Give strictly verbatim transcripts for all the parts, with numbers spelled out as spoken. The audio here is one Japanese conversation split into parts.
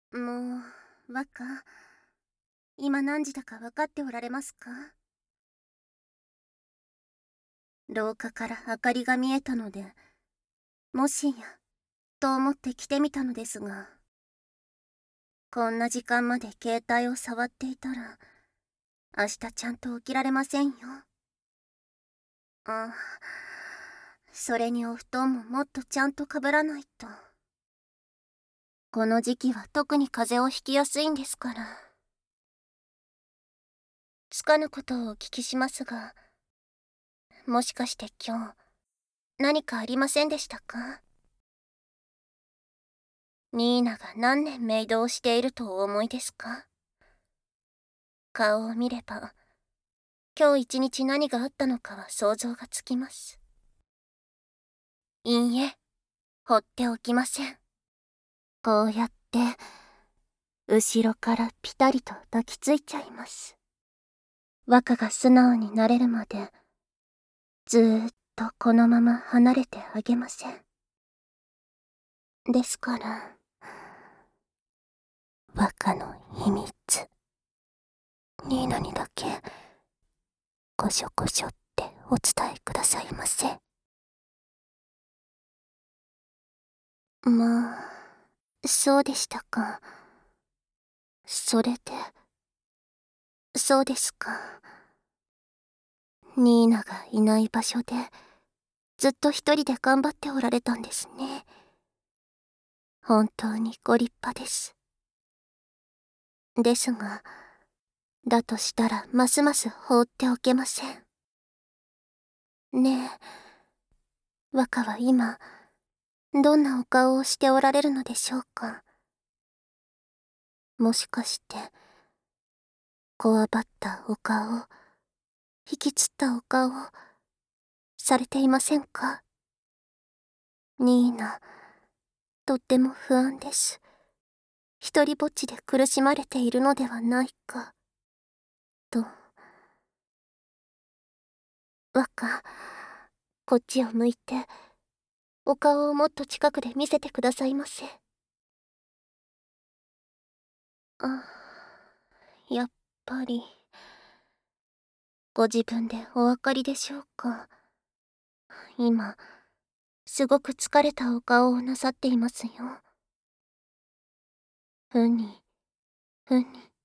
もう、若、今何時だか分かっておられますか？廊下から明かりが見えたので、もしや、と思って来てみたのですが、こんな時間まで携帯を触っていたら、明日ちゃんと起きられませんよ。あ、それにお布団ももっとちゃんとかぶらないと。この時期は特に風邪をひきやすいんですから。つかぬことをお聞きしますが、もしかして今日、何かありませんでしたか？ニーナが何年メイドをしているとお思いですか？顔を見れば、今日一日何があったのかは想像がつきます。いいえ、放っておきません。こうやって、後ろからピタリと抱きついちゃいます。若が素直になれるまで、ずーっとこのまま離れてあげません。ですから、若の秘密、ニーナにだけ、こしょこしょってお伝えくださいませ。まあ、そうでしたか。それで、そうですか。ニーナがいない場所で、ずっと一人で頑張っておられたんですね。本当にご立派です。ですが、だとしたらますます放っておけません。ねえ、若は今、どんなお顔をしておられるのでしょうか。もしかして、こわばったお顔、引きつったお顔、されていませんか？ニーナ、とっても不安です。一りぼっちで苦しまれているのではないか、と。若、こっちを向いて、お顔をもっと近くで見せてくださいませ。あ、やっぱり。ご自分でお分かりでしょうか。今、すごく疲れたお顔をなさっていますよ。ふに、ふに。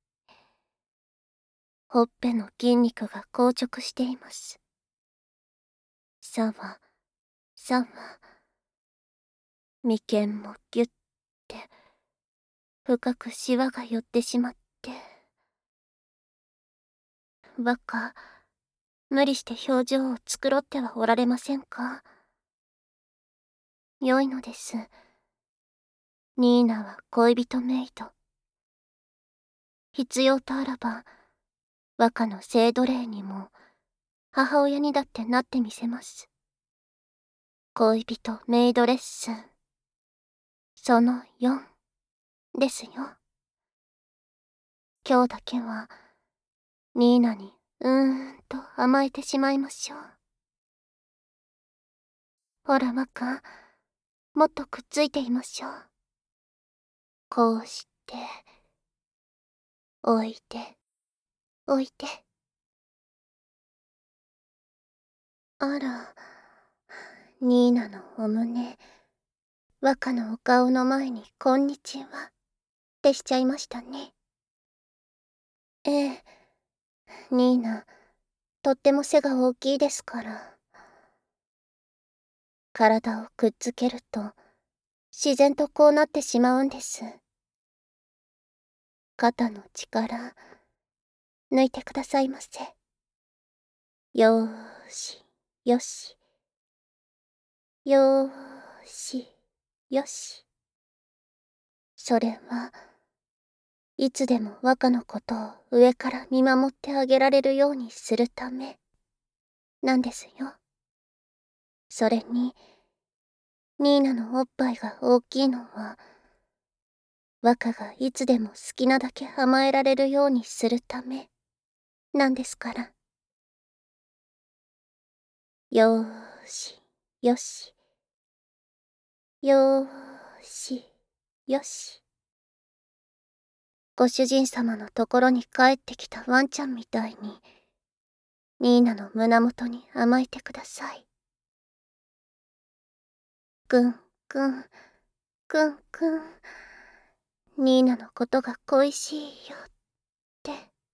ほっぺの筋肉が硬直しています。さわ、さわ。眉間もぎゅって、深くシワが寄ってしまって。若、無理して表情を繕ってはおられませんか？良いのです。ニーナは恋人メイド。必要とあらば、若の性奴隷にも、母親にだってなってみせます。恋人メイドレッスン。そのよんですよ。今日だけは、ニーナにうーんと甘えてしまいましょう。ほら若、もっとくっついていましょう。こうして、おいで、おいで。あら、ニーナのお胸、若のお顔の前にこんにちはってしちゃいましたね。ええ、ニーナ、とっても背が大きいですから。体をくっつけると、自然とこうなってしまうんです。肩の力、抜いてくださいませ。よーし、よし。よーし、よし。それは、いつでも若のことを上から見守ってあげられるようにするため、なんですよ。それに、ニーナのおっぱいが大きいのは、若がいつでも好きなだけ甘えられるようにするため、なんですから。よーし、よし。よーし、よし。 ご主人様のところに帰ってきたワンちゃんみたいに、ニーナの胸元に甘えてください。くんくん、くんくん、ニーナのことが恋しいよって。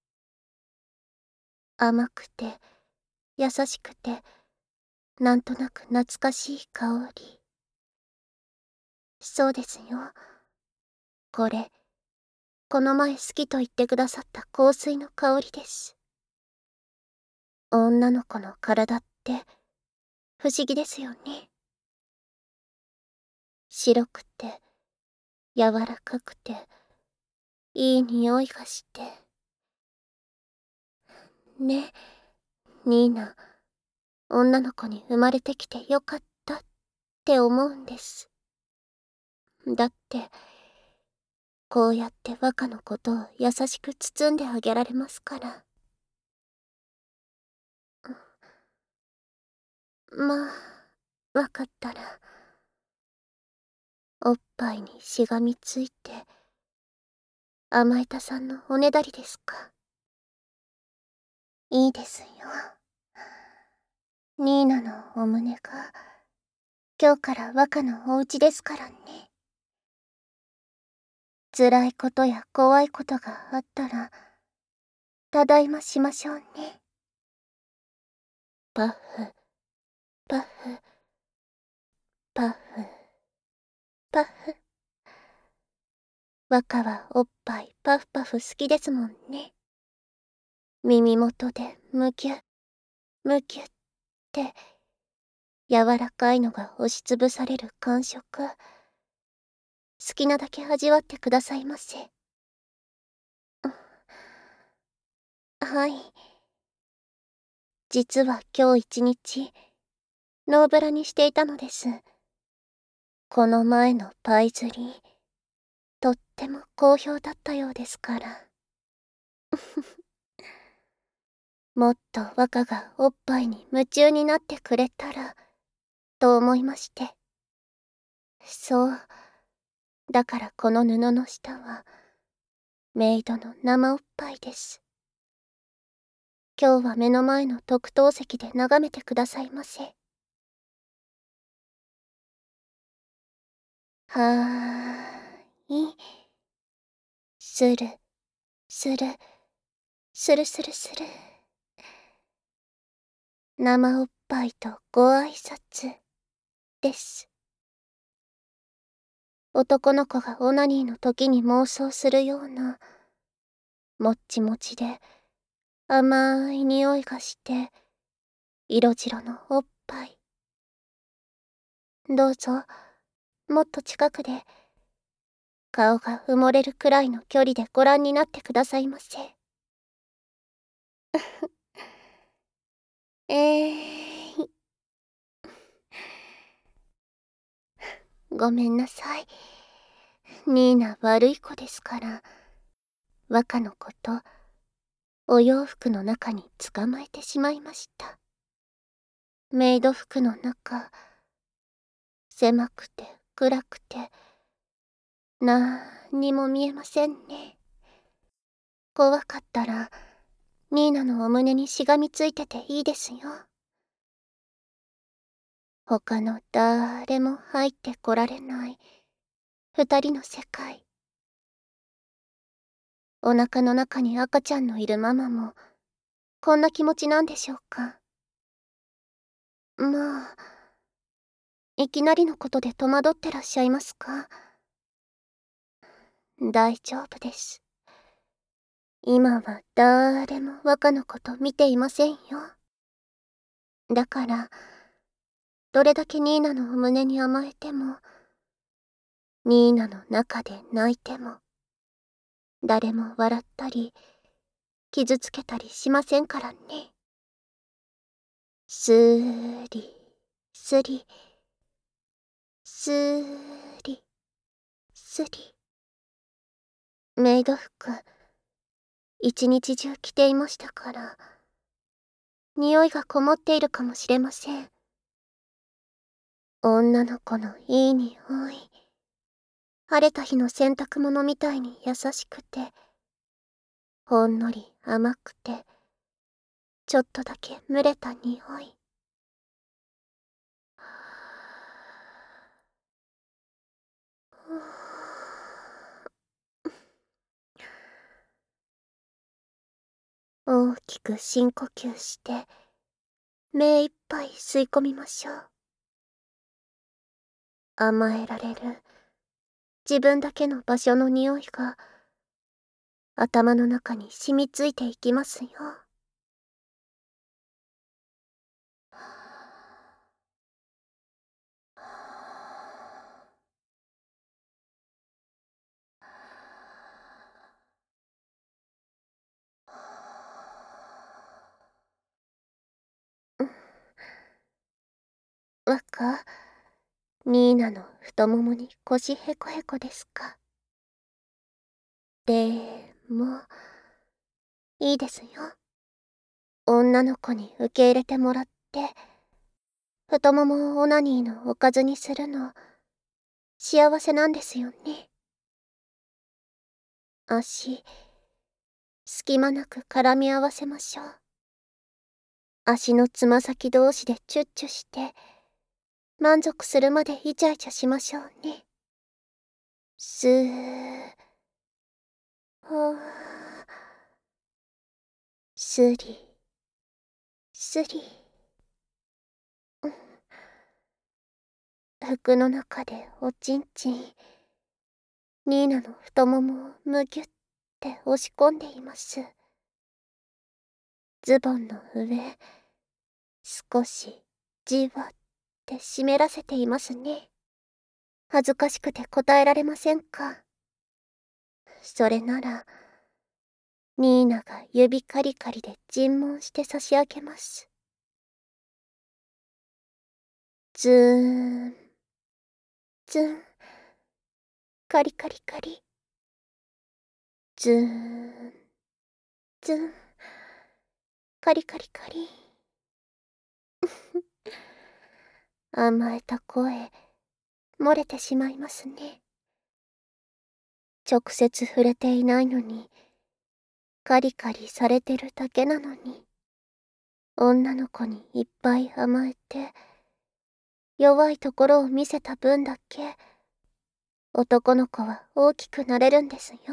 甘くて、優しくて、なんとなく懐かしい香り。そうですよ。これ、この前好きと言ってくださった香水の香りです。女の子の体って不思議ですよね。白くて、柔らかくて、いい匂いがして。ね、ニーナ、女の子に生まれてきてよかったって思うんです。だって、こうやって若のことを優しく包んであげられますから。まあ、わかったら、おっぱいにしがみついて、甘えたさんのおねだりですか。いいですよ。ニーナのお胸が、今日から若のお家ですからね。辛いことや怖いことがあったら、ただいましましょうね。パフ、パフ、パフ、パフ。若はおっぱいパフパフ好きですもんね。耳元でむぎゅ、むぎゅって、柔らかいのが押しつぶされる感触。好きなだけ味わってくださいませ。はい。実は今日一日、ノーブラにしていたのです。この前のパイ釣り、とっても好評だったようですから。もっと若がおっぱいに夢中になってくれたら、と思いまして。そう。だからこの布の下は、メイドの生おっぱいです。今日は目の前の特等席で眺めてくださいませ。はーい。する、する、するするする。生おっぱいとご挨拶です。男の子がオナニーの時に妄想するような、もっちもちで甘い匂いがして、色白のおっぱい。どうぞ、もっと近くで、顔が埋もれるくらいの距離でご覧になってくださいませ。えーい。ごめんなさい。ニーナ悪い子ですから、若のこと、お洋服の中に捕まえてしまいました。メイド服の中、狭くて暗くて、なーにも見えませんね。怖かったら、ニーナのお胸にしがみついてていいですよ。他の誰も入ってこられない二人の世界。お腹の中に赤ちゃんのいるママもこんな気持ちなんでしょうか。まあ、いきなりのことで戸惑ってらっしゃいますか。大丈夫です。今は誰も若のこと見ていませんよ。だから、どれだけニーナのお胸に甘えても、ニーナの中で泣いても、誰も笑ったり、傷つけたりしませんからね。スーリ、スリ、スーリ、スリ。メイド服、一日中着ていましたから、匂いがこもっているかもしれません。女の子のいい匂い。晴れた日の洗濯物みたいに優しくて、 ほんのり甘くて、ちょっとだけ蒸れた匂い。大きく深呼吸して、目いっぱい吸い込みましょう。甘えられる自分だけの場所の匂いが頭の中に染みついていきますよ。若、ニーナの太ももに腰へこへこですか。でも、いいですよ。女の子に受け入れてもらって、太ももをオナニーのおかずにするの、幸せなんですよね。足、隙間なく絡み合わせましょう。足のつま先同士でチュッチュして、満足するまでイチャイチャしましょうね。すー、ほー、すり、すり。服の中でおちんちん、ニーナの太ももをむぎゅって押し込んでいます。ズボンの上、少しじわって湿らせていますね。恥ずかしくて答えられませんか。それなら、ニーナが指カリカリで尋問して差し上げます。ズーン、ズン、カリカリカリ。ズーン、ズン、カリカリカリ。甘えた声、漏れてしまいますね。直接触れていないのに、カリカリされてるだけなのに、女の子にいっぱい甘えて、弱いところを見せた分だけ、男の子は大きくなれるんですよ。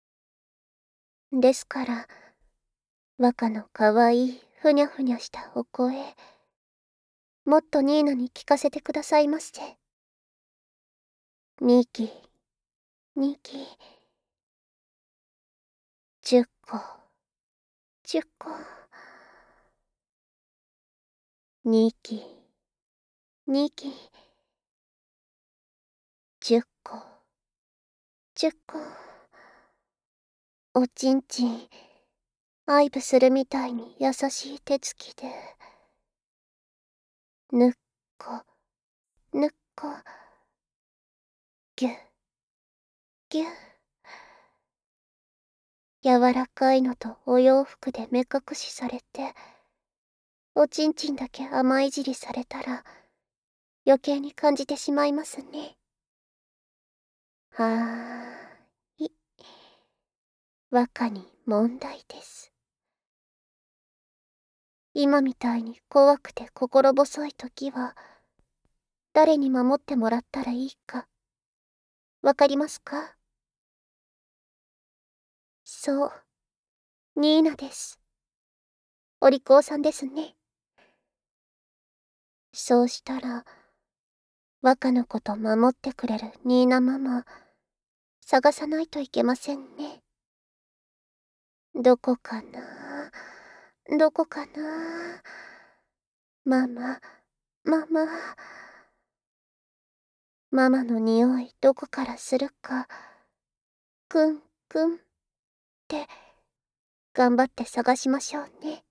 ですから、若のかわいいふにゃふにゃしたお声、もっとニーナに聞かせてくださいませ。ニキ、ニキ、じゅっこ、じゅっこ、ニキ、ニキ、じゅっこ、じゅっこ。おちんちん、愛撫するみたいに優しい手つきで、ぬっこ、ぬっこ、ぎゅ、ぎゅ。柔らかいのとお洋服で目隠しされて、おちんちんだけ甘いじりされたら、余計に感じてしまいますね。はーい。若に問題です。今みたいに怖くて心細い時は、誰に守ってもらったらいいか、わかりますか。そう、ニーナです。お利口さんですね。そうしたら、若のこと守ってくれるニーナママ、探さないといけませんね。どこかな、どこかな。ママ、ママ、ママの匂いどこからするか、くんくんって頑張って探しましょうね。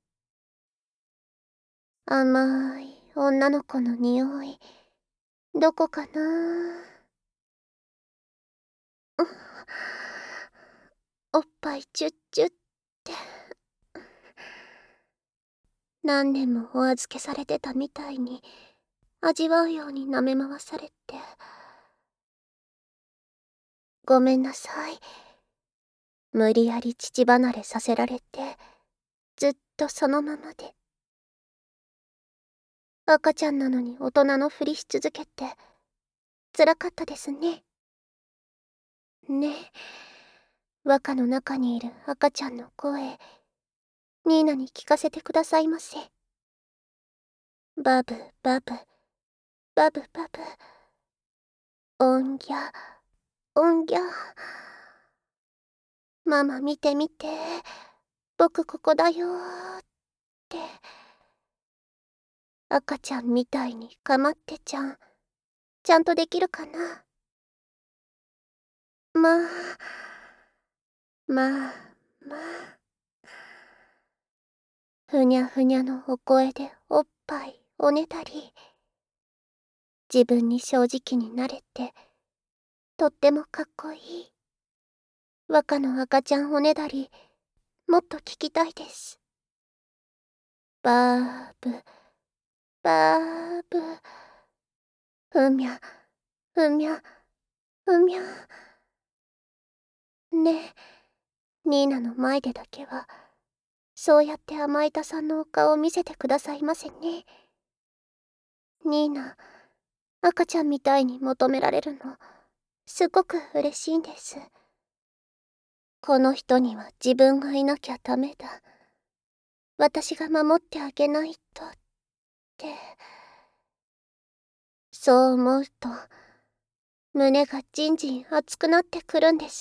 甘い女の子の匂い、どこかな。おっぱいチュッチュッって。何年もお預けされてたみたいに味わうように舐め回されて。ごめんなさい。 無理やり父離れさせられて、ずっとそのままで。赤ちゃんなのに大人のふりし続けて、辛かったですね。ねえ、和歌の中にいる赤ちゃんの声、ニーナに聞かせてくださいませ。バブバブ、バブバブ。おんぎゃ、おんぎゃ。ママ見て見て、僕ここだよーって。赤ちゃんみたいにかまってちゃん、ちゃんとできるかな。まあ、まあ、まあ。ふにゃふにゃのお声でおっぱいおねだり。自分に正直になれて、とってもかっこいい。和歌の赤ちゃんおねだり、もっと聞きたいです。バーブ、バーブ。ふみゃ、ふみゃ、ふみゃ。ねえ、ニーナの前でだけは、そうやって甘えたさんのお顔を見せてくださいませね。ニーナ、赤ちゃんみたいに求められるの、すごく嬉しいんです。この人には自分がいなきゃダメだ。私が守ってあげないとって。そう思うと、胸がじんじん熱くなってくるんです。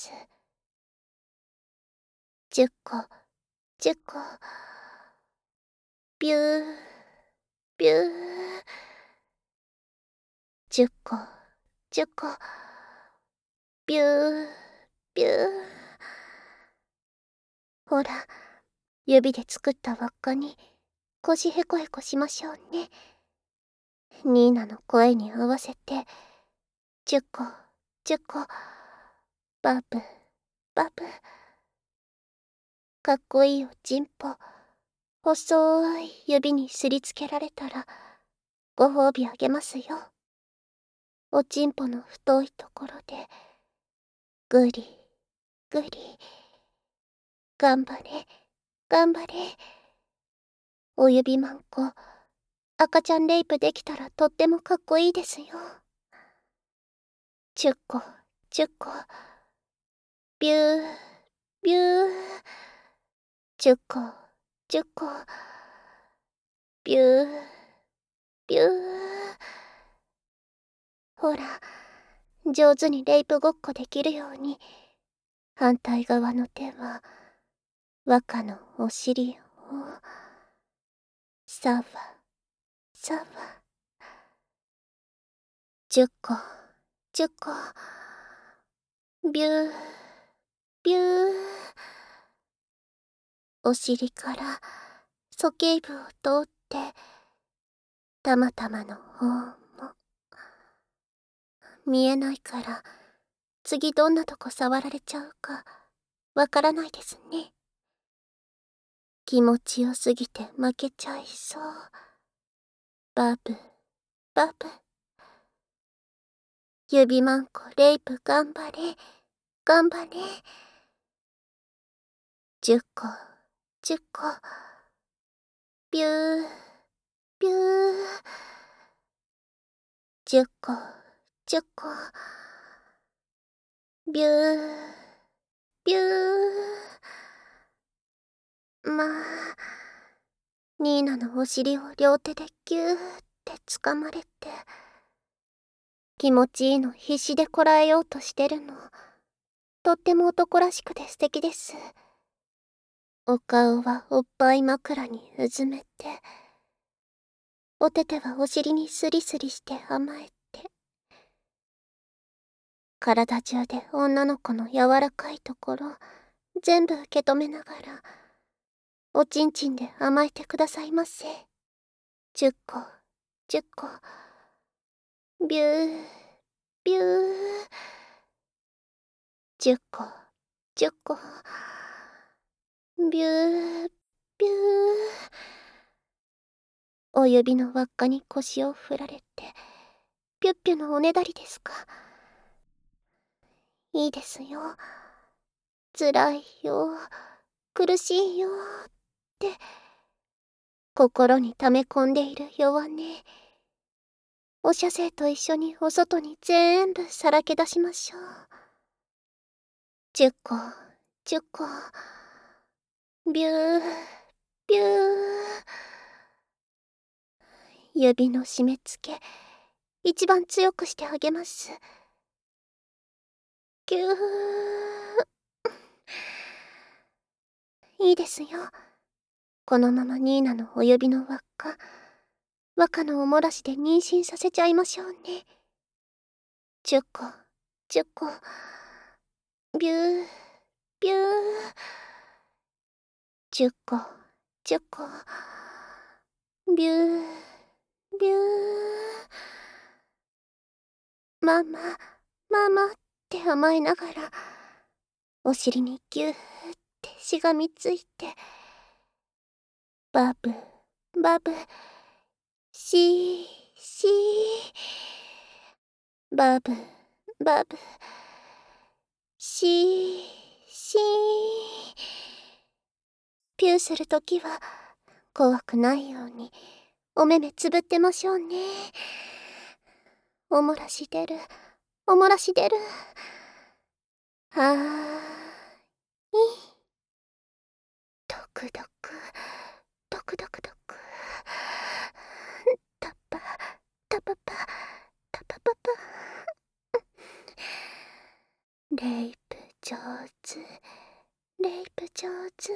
じゅっこ、じゅっこ。ビュー、ビュー。じゅっこ、じゅっこ。ビュー、ビュー。ほら、指で作った輪っかに腰へこへこしましょうね。ニーナの声に合わせて、じゅっこ、じゅっこ。バブ、バブ。かっこいいおちんぽ、細い指にすりつけられたら、ご褒美あげますよ。おちんぽの太いところで、ぐり、ぐり。頑張れ、頑張れ。お指まんこ、赤ちゃんレイプできたらとってもかっこいいですよ。じゅっこ、じゅっこ。ビュー、ビュー。じゅっこ、じゅっこ。ビュー、ビュー。ほら、上手にレイプごっこできるように、反対側の手は、和歌のお尻を、さわ、さわ。じゅっこ、じゅっこ。ビュー、ビュー。お尻から鼠径部を通って、たまたまの方も。見えないから、次どんなとこ触られちゃうか、わからないですね。気持ちよすぎて負けちゃいそう。バブ、バブ。指まんこレイプ頑張れ、頑張れ。じゅっこ、じゅっこ。ビュー、ビュー。じゅっこ、じゅっこ。ビュー、ビュー。まあ、ニーナのお尻を両手でギューって掴まれて、気持ちいいの必死でこらえようとしてるの、とっても男らしくて素敵です。お顔はおっぱい枕にうずめて、お手手はお尻にスリスリして甘えて、体中で女の子の柔らかいところ全部受け止めながら、おちんちんで甘えてくださいませ。じゅっこ、じゅっこ。ビュー、ビュー。じゅっこ、じゅっこ。ビュー、ビュー。お指の輪っかに腰を振られて、ぴゅっぴゅのおねだりですか。いいですよ。 つらいよ、苦しいよって心に溜め込んでいる弱音、おしゃせいと一緒にお外に全部さらけ出しましょう。じゅっこ、じゅっこ、ビュー、ビュー。指の締め付け、一番強くしてあげます。ぎゅー。いいですよ。このままニーナのお指の輪っか、和歌のおもらしで妊娠させちゃいましょうね。じゅっこ、じゅっこ、ビュー、ビュー。じゅっこ、じゅっこ、ビュー、ビュー。ママ、ママって甘えながら、お尻にぎゅーってしがみついて、バブ、バブ、シー、シー、バブ、バブ、シー、シー。ピューするときは、怖くないように、お目目つぶってましょうね。おもらし出る、おもらし出る。はーい。ドクドク、ドクドクドク。タッパ、タパパ、タパパパ。レイプ上手、レイプ上手。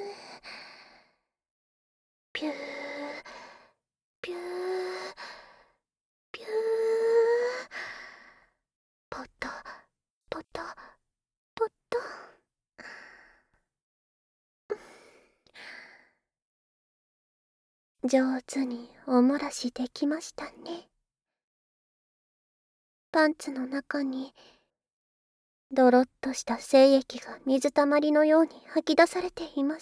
ピュー、ピュー、ピュー。ポト、ポト、ポト。上手におもらしできましたね。パンツの中にドロッとした精液が水たまりのように吐き出されています。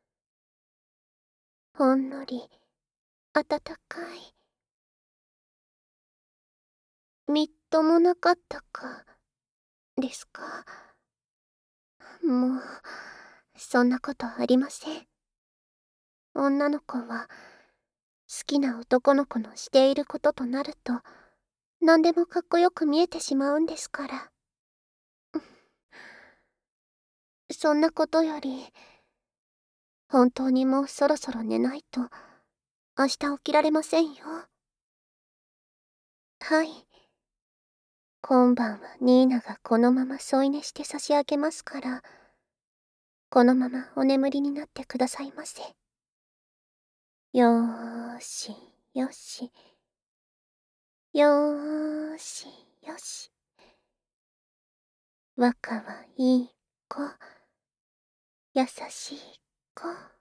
ほんのり温かい。みっともなかったかですか。もうそんなことありません。女の子は好きな男の子のしていることとなると何でもかっこよく見えてしまうんですから。そんなことより本当にもうそろそろ寝ないと明日起きられませんよ。はい、今晩はニーナがこのまま添い寝して差し上げますから、このままお眠りになってくださいませ。よーしよし、よーしよし。和歌はいい子、優しい子。